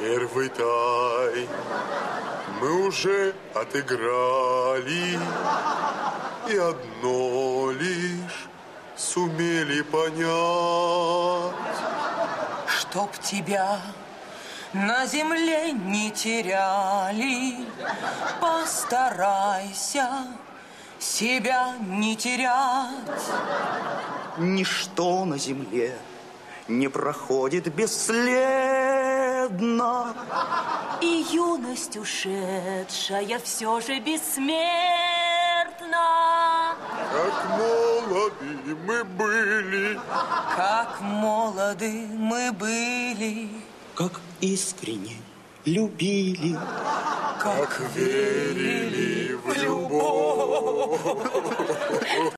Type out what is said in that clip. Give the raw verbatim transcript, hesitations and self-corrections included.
Первый тай мы уже отыграли, и одно лишь сумели понять. Чтоб тебя на земле не теряли, постарайся себя не терять. Ничто на земле не проходит бесследно, и юность ушедшая все же бессмертна. Как молоды мы были, как молоды мы были, как искренне любили, как верили в любовь.